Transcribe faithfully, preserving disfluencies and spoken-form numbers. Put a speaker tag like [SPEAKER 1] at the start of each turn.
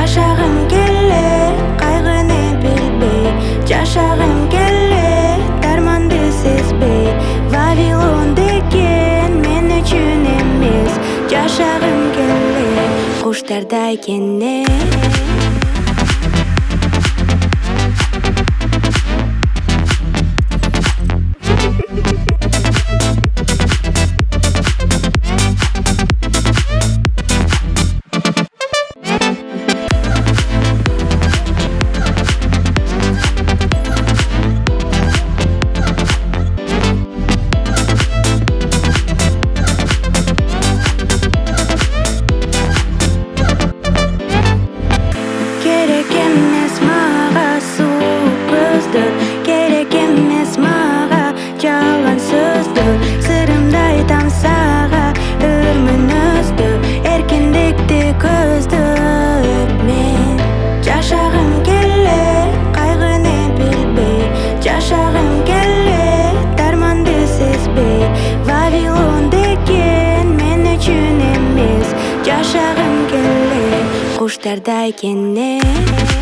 [SPEAKER 1] Жашагым келет, кайгыны билбей, жашагым келет, дарманды сезбей. Вавилон деген мен үчүн эмес, жашагым келет, куштардай кенет. Керек эмес мага суук көздөр, керек эмес мага жалган сөздөр. Сырымды айтам сага, өрмүн өздө, эркиндикти көздөп мен. Жашагым келет, кайгыны билбей, жашагым келет, дарманды сезбей. Вавилон деген мен үчүн эмес, жашагым келет, куштардай кенет.